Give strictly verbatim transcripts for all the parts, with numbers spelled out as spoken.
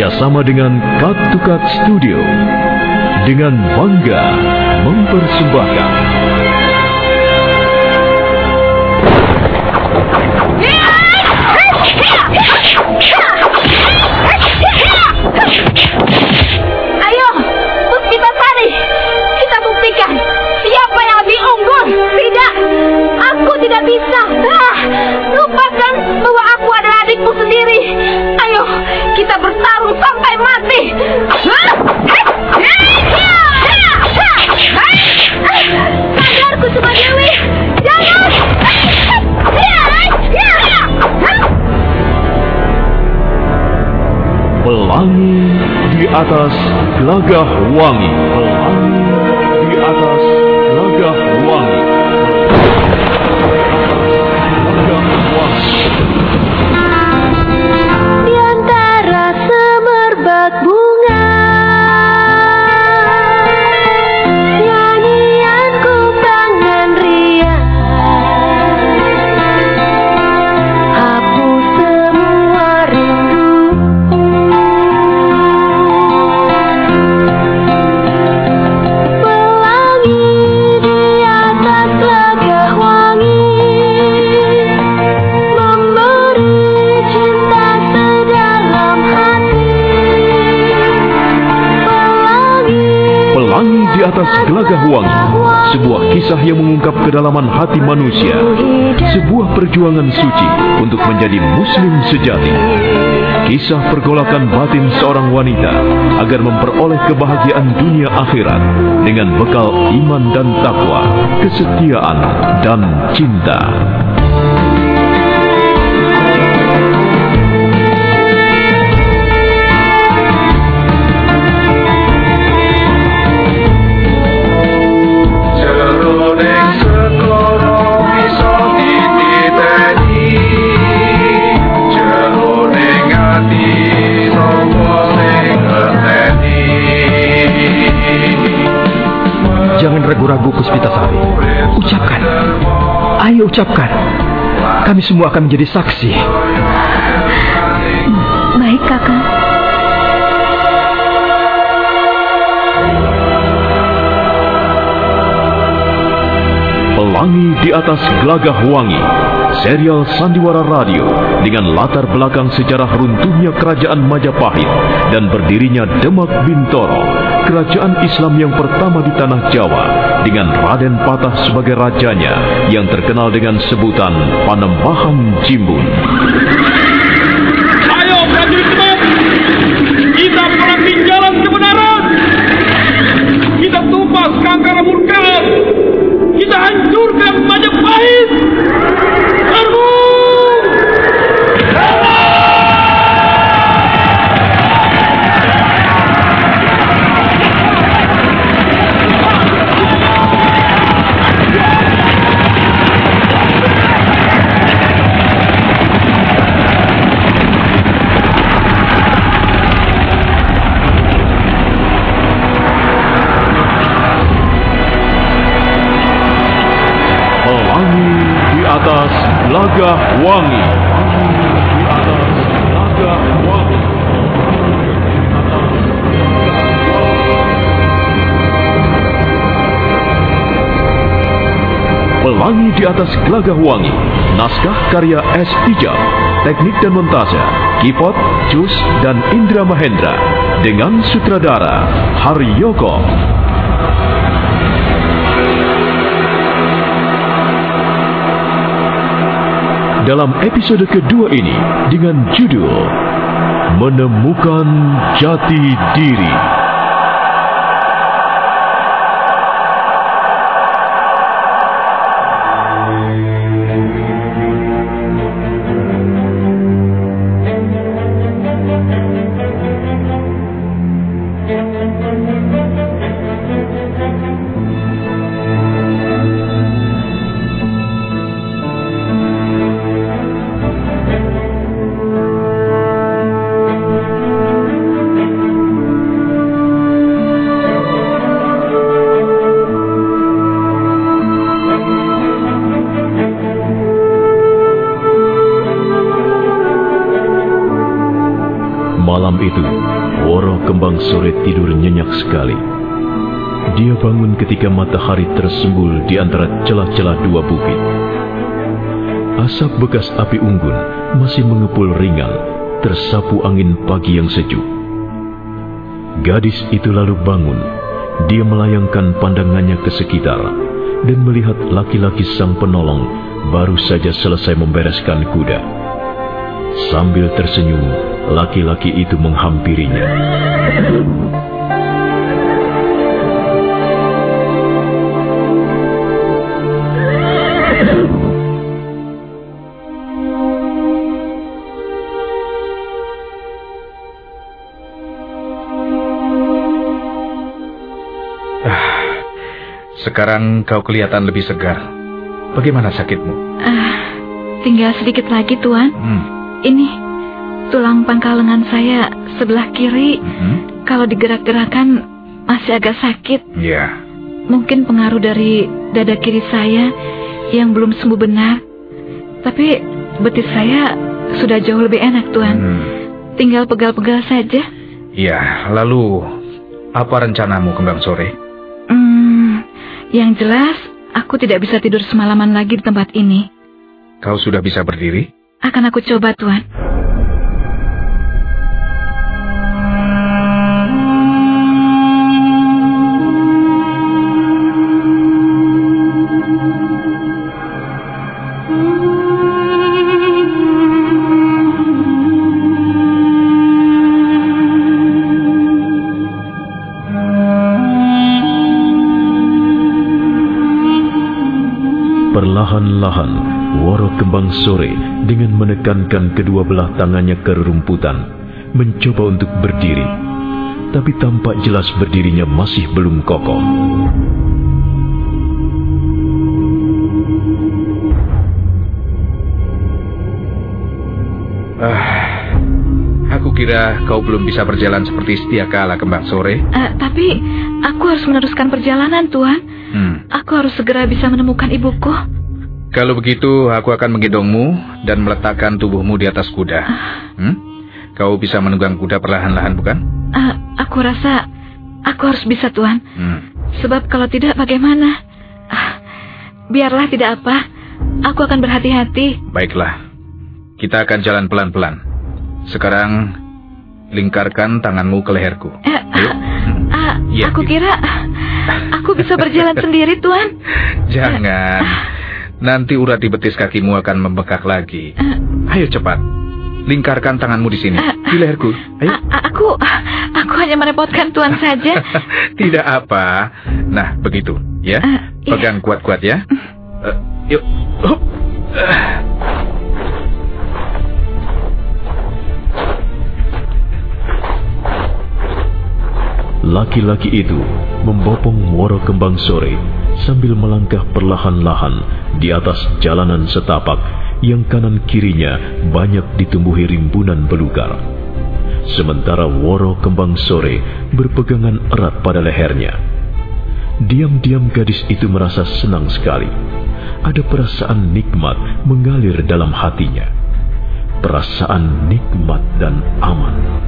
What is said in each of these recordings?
bekerjasama dengan Cut to Cut Studio dengan bangga mempersembahkan Ayo, Puspitasari, kita buktikan siapa yang lebih unggul. Tidak, aku tidak bisa. Ah, lupakan bahwa aku adalah adikmu sendiri. Ayo, kita bertarung sampai mati. Sadar Kusuma Dewi, jangan. Pelangi di atas gelagah wangi. Pelangi di atas gelagah wangi. Gelagah wangi. Di antara semerbak bunga, nyanyian kumbangan riang, hapus semua rindu. Pelangi di atas gelagah wangi, memberi cinta sedalam hati. Pelangi Pelangi di atas gelagah wangi. Sebuah kisah yang mengungkap kedalaman hati manusia. Sebuah perjuangan suci untuk menjadi muslim sejati. Kisah pergolakan batin seorang wanita agar memperoleh kebahagiaan dunia akhirat dengan bekal iman dan takwa, kesetiaan dan cinta. Jroning sekara bisa dititeni, jroning ati sapa sing ngerteni. Jangan ragu-ragu Puspitasari. Ucapkan. Ayo ucapkan. Kami semua akan menjadi saksi. baik, Kakak. Pelangi di atas gelagah wangi. Serial sandiwara radio dengan latar belakang sejarah runtuhnya kerajaan Majapahit dan berdirinya Demak Bintoro, kerajaan Islam yang pertama di tanah Jawa, dengan Raden Patah sebagai rajanya yang terkenal dengan sebutan Panembahan Jimbun. Ayo prajurit Demak, kita perangi jalan kebenaran. Kita tumpas kangkara murkaan. Kita hancurkan Majapahit. Serbu! Atas gelagah wangi. Di atas gelagah wangi. Pelangi di atas gelagah wangi. Naskah karya S. Ijab. Teknik dan montase Kipot, Jus dan Indra Mahendra. Dengan sutradara Haryoko. Dalam episode kedua ini dengan judul Menemukan Jati Diri. Malam itu, Kembang Sore tidur nyenyak sekali. Dia bangun ketika matahari tersembul di antara celah-celah dua bukit. Asap bekas api unggun masih mengepul ringan, tersapu angin pagi yang sejuk. Gadis itu lalu bangun. Dia melayangkan pandangannya ke sekitar dan melihat laki-laki sang penolong baru saja selesai membereskan kuda. Sambil tersenyum, laki-laki itu menghampirinya. Sekarang kau kelihatan lebih segar. Bagaimana sakitmu? Ah, tinggal sedikit lagi, Tuan. Hmm. Ini tulang pangkal lengan saya sebelah kiri. Hmm. Kalau digerak-gerakan masih agak sakit. Ya. Mungkin pengaruh dari dada kiri saya yang belum sembuh benar. Tapi betis saya sudah jauh lebih enak, Tuan. Hmm. Tinggal pegal-pegal saja. Ya, lalu apa rencanamu, Kembang Sore? Hmm, yang jelas aku tidak bisa tidur semalaman lagi di tempat ini. Kau sudah bisa berdiri? Akan aku coba, Tuan. Perlahan-lahan, Woro Kembang Sore dengan menekankan kedua belah tangannya ke rerumputan, mencoba untuk berdiri. Tapi tampak jelas berdirinya masih belum kokoh. Ah, aku kira kau belum bisa berjalan seperti setia kala, Kembang Sore. Uh, tapi aku harus meneruskan perjalanan, Tuan. Hmm. Aku harus segera bisa menemukan ibuku. Kalau begitu, aku akan menggendongmu dan meletakkan tubuhmu di atas kuda. Hmm? Kau bisa menunggang kuda perlahan-lahan, bukan? Uh, aku rasa aku harus bisa, Tuan. Hmm. Sebab kalau tidak, bagaimana? Uh, biarlah tidak apa. Aku akan berhati-hati. Baiklah. Kita akan jalan pelan-pelan. Sekarang, lingkarkan tanganmu ke leherku. Uh, Ayo. Uh, Ya, aku gitu. kira aku bisa berjalan sendiri, Tuan. Jangan. Nanti urat di betis kakimu akan membengkak lagi. Ayo cepat. Lingkarkan tanganmu di sini. Di leherku. Ayo. Aku aku hanya merepotkan Tuan saja. Tidak apa. Nah, begitu. Ya. Pegang kuat-kuat ya. Uh, yuk. Hup. Laki-laki itu membopong Woro Kembang Sore sambil melangkah perlahan-lahan di atas jalanan setapak yang kanan kirinya banyak ditumbuhi rimbunan belukar. Sementara Woro Kembang Sore berpegangan erat pada lehernya. Diam-diam gadis itu merasa senang sekali. Ada perasaan nikmat mengalir dalam hatinya. Perasaan nikmat dan aman.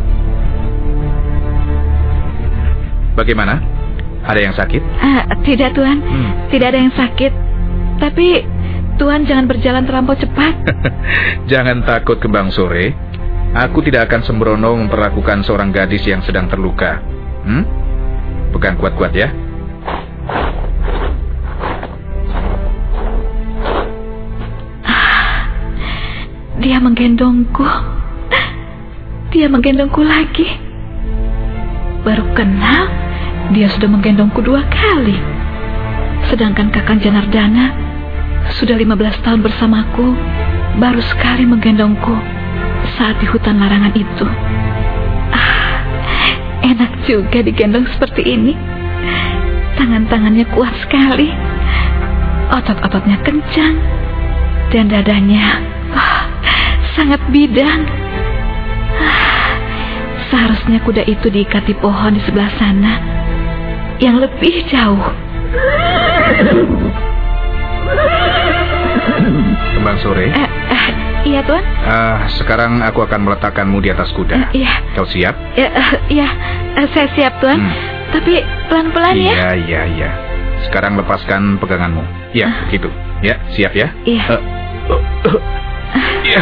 Bagaimana? Ada yang sakit? Uh, tidak, Tuan. Hmm. Tidak ada yang sakit. Tapi Tuan jangan berjalan terlampau cepat. Jangan takut, Kembang Sore. Aku tidak akan sembrono memperlakukan seorang gadis yang sedang terluka. Hmm? Pegang kuat-kuat ya. Dia menggendongku. Dia menggendongku lagi. Baru kenal, dia sudah menggendongku dua kali. Sedangkan Kakang Janardana sudah lima belas tahun bersamaku, baru sekali menggendongku saat di hutan larangan itu. Ah, enak juga digendong seperti ini. Tangan-tangannya kuat sekali, otot-ototnya kencang, dan dadanya oh, sangat bidang. Ah, seharusnya kuda itu diikat di pohon di sebelah sana, yang lebih jauh. Kembang Sore? Eh, eh, iya, Tuan. Uh, sekarang aku akan meletakkanmu di atas kuda. Uh, iya. Kau siap? Ya, uh, iya, uh, saya siap, Tuan. Hmm. Tapi pelan-pelan ya. Iya, iya, iya. Sekarang lepaskan peganganmu. Ya, uh. gitu. Ya, siap ya? Iya. Uh, uh, uh. Iya.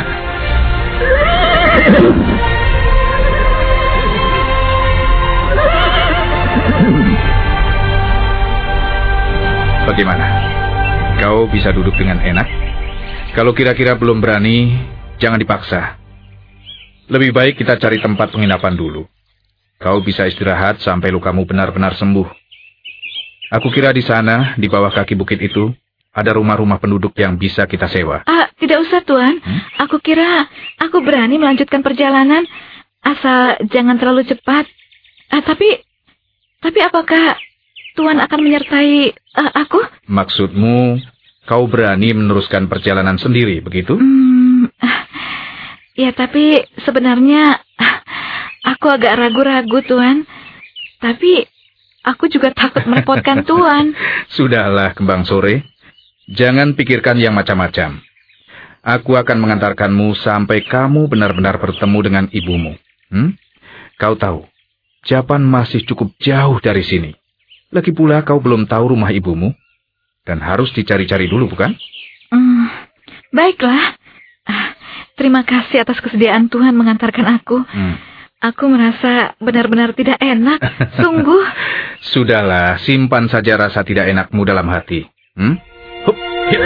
Bagaimana? Kau bisa duduk dengan enak? Kalau kira-kira belum berani, jangan dipaksa. Lebih baik kita cari tempat penginapan dulu. Kau bisa istirahat sampai lukamu benar-benar sembuh. Aku kira di sana, di bawah kaki bukit itu, ada rumah-rumah penduduk yang bisa kita sewa. Ah, tidak usah, Tuan. Hmm? Aku kira aku berani melanjutkan perjalanan, asal jangan terlalu cepat. Ah, tapi, tapi apakah Tuan akan menyertai uh, aku? Maksudmu, kau berani meneruskan perjalanan sendiri, begitu? Hmm, ya, tapi sebenarnya aku agak ragu-ragu, Tuan. Tapi aku juga takut merepotkan Tuan. Sudahlah, Kembang Sore. Jangan pikirkan yang macam-macam. Aku akan mengantarkanmu sampai kamu benar-benar bertemu dengan ibumu. Hmm? Kau tahu, Japan masih cukup jauh dari sini. Lagi pula kau belum tahu rumah ibumu. Dan harus dicari-cari dulu, bukan? Hmm, baiklah. Terima kasih atas kesediaan Tuhan mengantarkan aku. Hmm. Aku merasa benar-benar tidak enak. Sungguh. Sudahlah, simpan saja rasa tidak enakmu dalam hati. Hmm? Hup.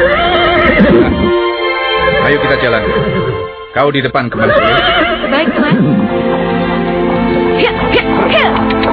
Ayo kita jalan. Kau di depan, Kembang Sore. Baik, Tuhan. Hiya, hiya, hiya.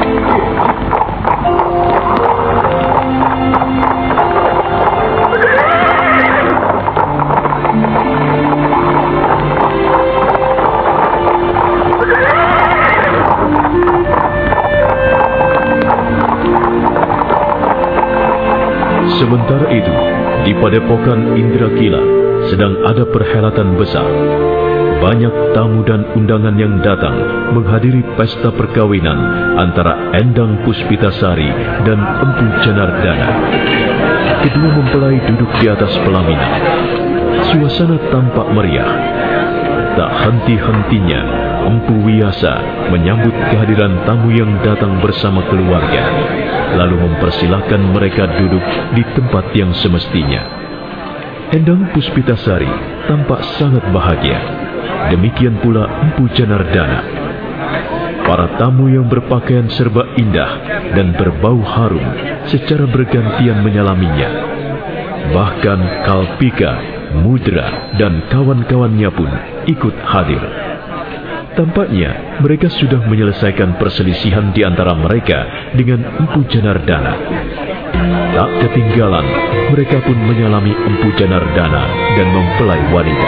Sementara itu, di Padepokan Indrakila sedang ada perhelatan besar. Banyak tamu dan undangan yang datang menghadiri pesta perkawinan antara Endang Puspitasari dan Empu Janardana. Kedua mempelai duduk di atas pelaminan. Suasana tampak meriah. Tak henti-hentinya Empu Wiyasa menyambut kehadiran tamu yang datang bersama keluarga, lalu mempersilahkan mereka duduk di tempat yang semestinya. Endang Puspitasari tampak sangat bahagia. Demikian pula Empu Janardana. Para tamu yang berpakaian serba indah dan berbau harum secara bergantian menyalaminya. Bahkan Kalpika, Mudra, dan kawan-kawannya pun ikut hadir. Tampaknya mereka sudah menyelesaikan perselisihan di antara mereka dengan Empu Janardana. Tak ketinggalan, mereka pun menyalami Empu Janardana dan mempelai wanita.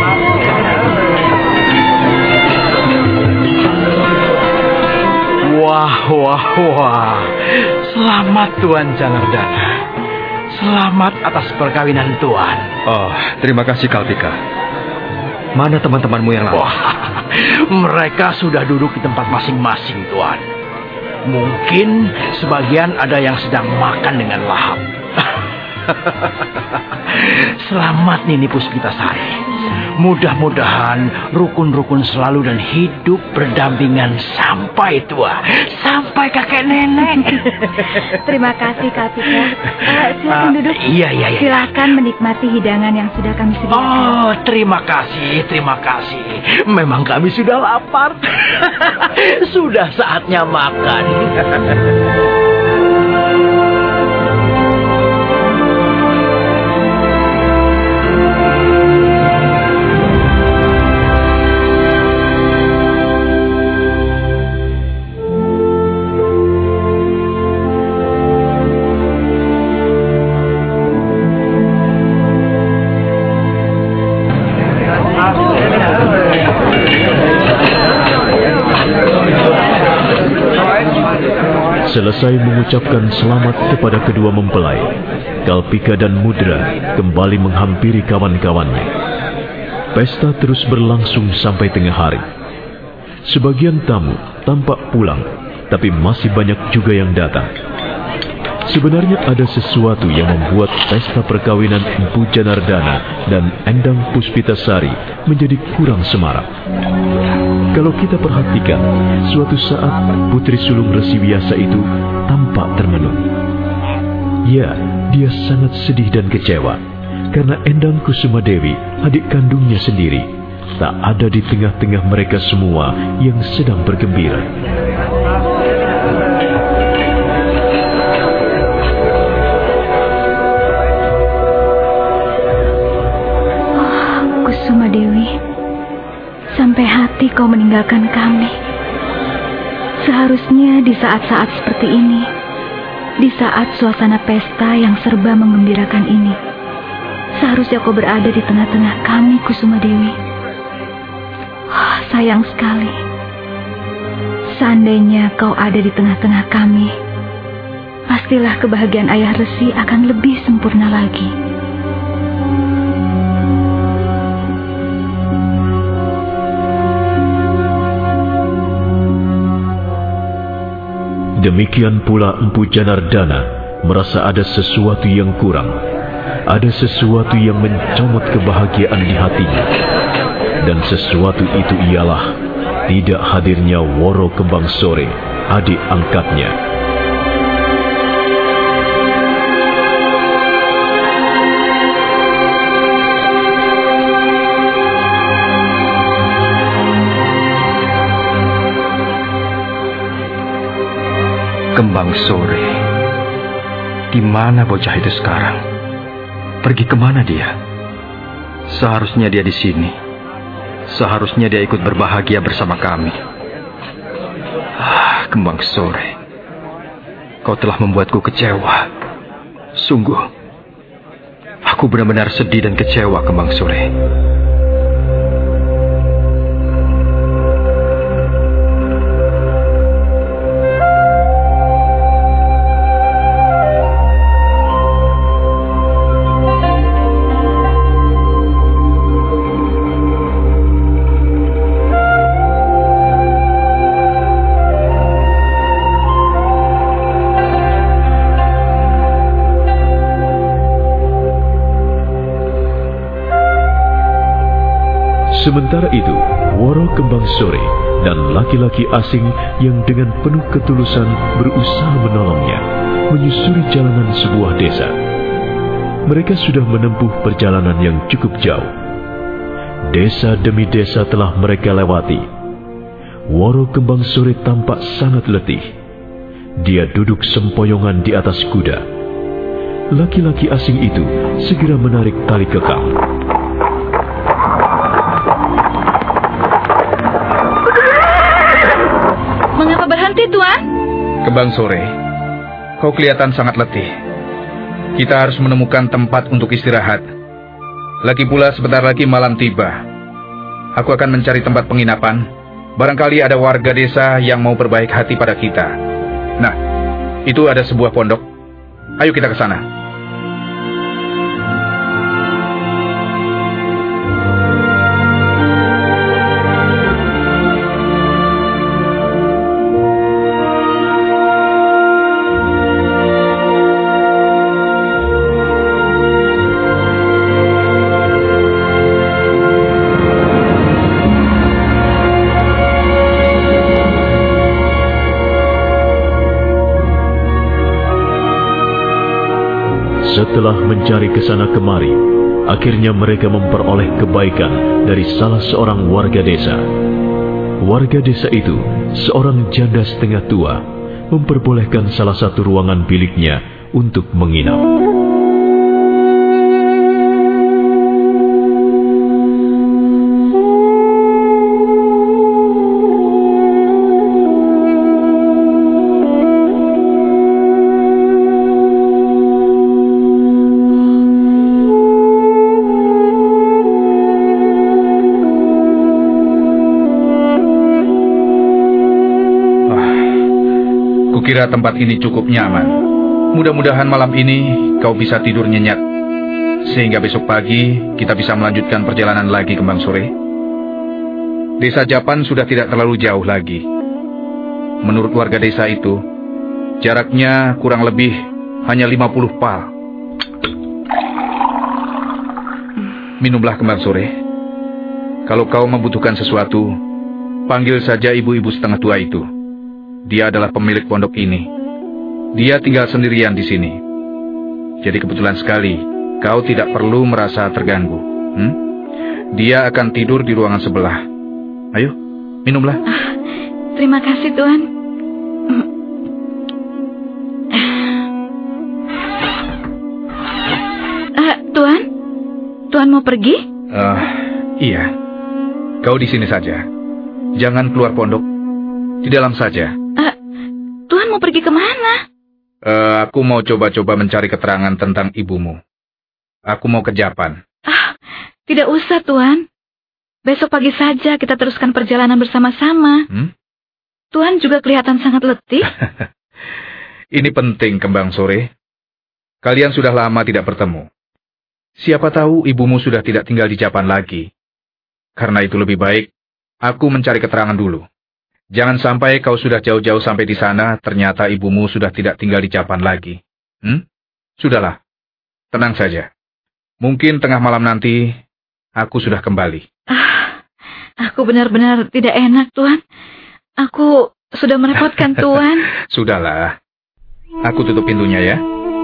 Wah, wah, wah. Selamat Tuan Janardana. Selamat atas perkawinan Tuan. Oh, terima kasih Kalpika. Mana teman-temanmu yang lain? Wah, mereka sudah duduk di tempat masing-masing, Tuan. Mungkin sebagian ada yang sedang makan dengan lahap. Selamat Nini Puspitasari. Mudah-mudahan rukun-rukun selalu dan hidup berdampingan sampai tua, sampai kakek nenek. Terima kasih, Kalpika. Uh, silakan uh, duduk. Iya, iya, iya. Silakan menikmati hidangan yang sudah kami sediakan. Oh, terima kasih, terima kasih. Memang kami sudah lapar. Sudah saatnya makan. Selesai mengucapkan selamat kepada kedua mempelai, Kalpika dan Mudra kembali menghampiri kawan-kawannya. Pesta terus berlangsung sampai tengah hari. Sebagian tamu tampak pulang, tapi masih banyak juga yang datang. Sebenarnya ada sesuatu yang membuat pesta perkawinan Empu Janardana dan Endang Puspitasari menjadi kurang semarak. Kalau kita perhatikan, suatu saat putri sulung Resi Vyasa itu tampak termenung. Ya, dia sangat sedih dan kecewa karena Endang Kusumadewi, adik kandungnya sendiri, tak ada di tengah-tengah mereka semua yang sedang bergembira. Kusumadewi, sampai hati kau meninggalkan kami. Seharusnya di saat-saat seperti ini, di saat suasana pesta yang serba menggembirakan ini, seharusnya kau berada di tengah-tengah kami, Kusumadewi. Oh, sayang sekali. Seandainya kau ada di tengah-tengah kami, pastilah kebahagiaan Ayah Resi akan lebih sempurna lagi. Demikian pula Empu Janardana merasa ada sesuatu yang kurang. Ada sesuatu yang mencomot kebahagiaan di hatinya. Dan sesuatu itu ialah tidak hadirnya Woro Kembang Sore, adik angkatnya. Kembang Sore. Di mana bocah itu sekarang? Pergi kemana dia? Seharusnya dia di sini. Seharusnya dia ikut berbahagia bersama kami. Ah, Kembang Sore. Kau telah membuatku kecewa. Sungguh. Aku benar-benar sedih dan kecewa, Kembang Sore. Sementara itu, Woro Kembang Sore dan laki-laki asing yang dengan penuh ketulusan berusaha menolongnya menyusuri jalanan sebuah desa. Mereka sudah menempuh perjalanan yang cukup jauh. Desa demi desa telah mereka lewati. Woro Kembang Sore tampak sangat letih. Dia duduk sempoyongan di atas kuda. Laki-laki asing itu segera menarik tali kekang. Mengapa berhenti, Tuan? Kembang Sore, kau kelihatan sangat letih. Kita harus menemukan tempat untuk istirahat. Lagi pula sebentar lagi malam tiba. Aku akan mencari tempat penginapan. Barangkali ada warga desa yang mau berbaik hati pada kita. Nah, itu ada sebuah pondok. Ayo kita ke sana. Setelah mencari ke sana kemari, akhirnya mereka memperoleh kebaikan dari salah seorang warga desa. Warga desa itu, seorang janda setengah tua, memperbolehkan salah satu ruangan biliknya untuk menginap. Kira tempat ini cukup nyaman. Mudah-mudahan malam ini kau bisa tidur nyenyak, sehingga besok pagi kita bisa melanjutkan perjalanan lagi, Kembang Sore. Desa Japan sudah tidak terlalu jauh lagi. Menurut warga desa itu, jaraknya kurang lebih hanya lima puluh pal. Minumlah Kembang Sore. Kalau kau membutuhkan sesuatu, panggil saja ibu-ibu setengah tua itu. Dia adalah pemilik pondok ini. Dia tinggal sendirian di sini. Jadi kebetulan sekali, kau tidak perlu merasa terganggu. Hmm? Dia akan tidur di ruangan sebelah. Ayo, minumlah. Ah, terima kasih, Tuan. Uh, Tuan? Tuan mau pergi? Uh, iya. Kau di sini saja. Jangan keluar pondok. Di dalam saja. Uh, Tuan mau pergi kemana? Uh, aku mau coba-coba mencari keterangan tentang ibumu. Aku mau ke Japan. Ah, tidak usah, Tuan. Besok pagi saja kita teruskan perjalanan bersama-sama. Hmm? Tuan juga kelihatan sangat letih. Ini penting, Kembang Sore. Kalian sudah lama tidak bertemu. Siapa tahu ibumu sudah tidak tinggal di Japan lagi. Karena itu lebih baik aku mencari keterangan dulu. Jangan sampai kau sudah jauh-jauh sampai di sana, ternyata ibumu sudah tidak tinggal di Japan lagi. Hmm? Sudahlah, tenang saja. Mungkin tengah malam nanti, aku sudah kembali. Ah, aku benar-benar tidak enak, Tuan. Aku sudah merepotkan Tuan. Sudahlah, aku tutup pintunya ya.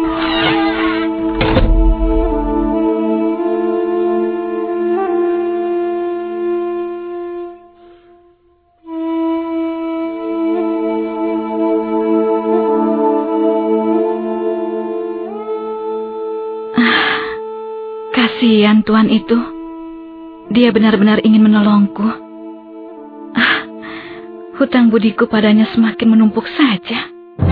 Kasihan Tuan itu. Dia benar-benar ingin menolongku. Ah, hutang budiku padanya semakin menumpuk saja.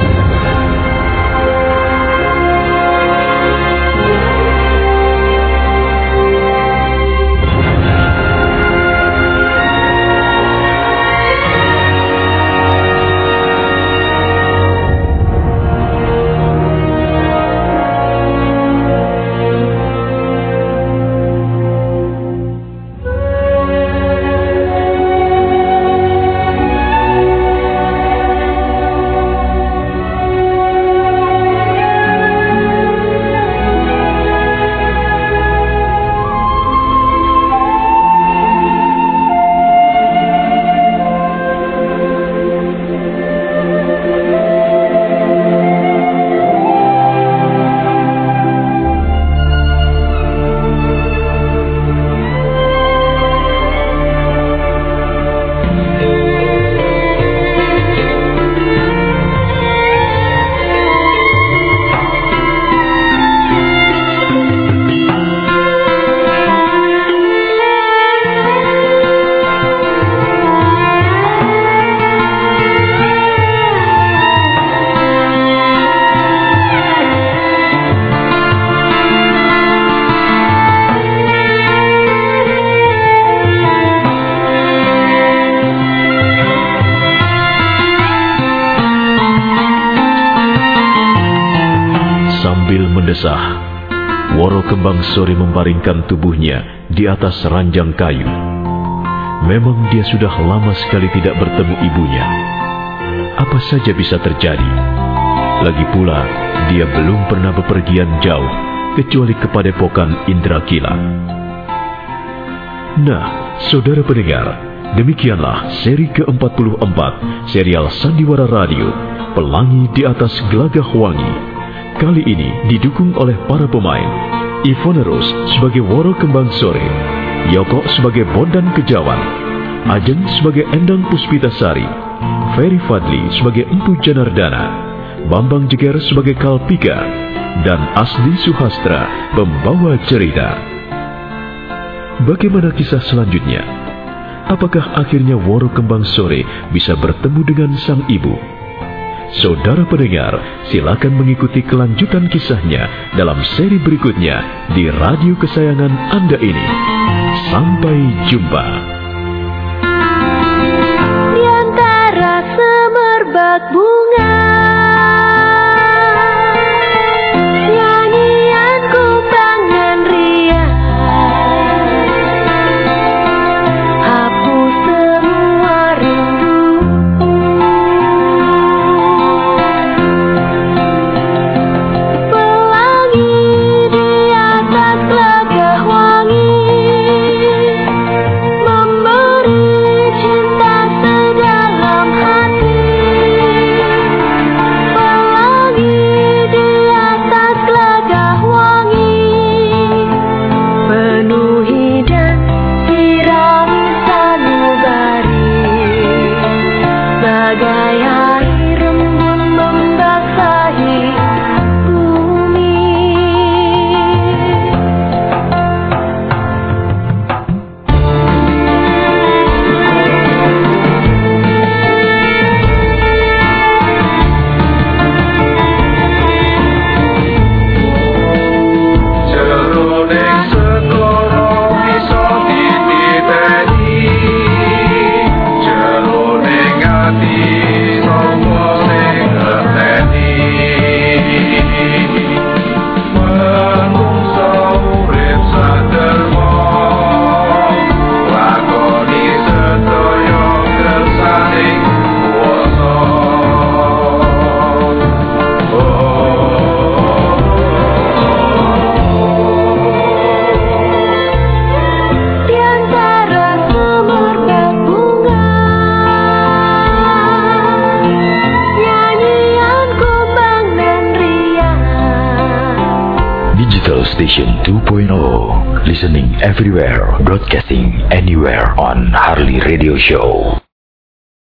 Mendesah, Woro Kembang Sore membaringkan tubuhnya di atas ranjang kayu. Memang dia sudah lama sekali tidak bertemu ibunya. Apa saja bisa terjadi. Lagi pula, dia belum pernah bepergian jauh, kecuali ke Padepokan Indrakila. Nah, saudara pendengar, demikianlah seri ke empat puluh empat serial Sandiwara Radio, Pelangi di Atas Gelagah Wangi. Kali ini didukung oleh para pemain Ivone Rose sebagai Woro Kembang Sore, Yoko sebagai Bondan Kejawan, Ajeng sebagai Endang Puspitasari, Ferry Fadli sebagai Empu Janardana, Bambang Jeger sebagai Kalpika, dan Asli Suhastra pembawa cerita. Bagaimana kisah selanjutnya? Apakah akhirnya Woro Kembang Sore bisa bertemu dengan sang ibu? Saudara pendengar, silakan mengikuti kelanjutan kisahnya dalam seri berikutnya di radio kesayangan Anda ini. Sampai jumpa. Di antara semerbak bunga, nyanyian kumbang dan riang, hapus semua rindu. Digital Station two point oh. Listening everywhere, broadcasting anywhere on Harley Radio Show.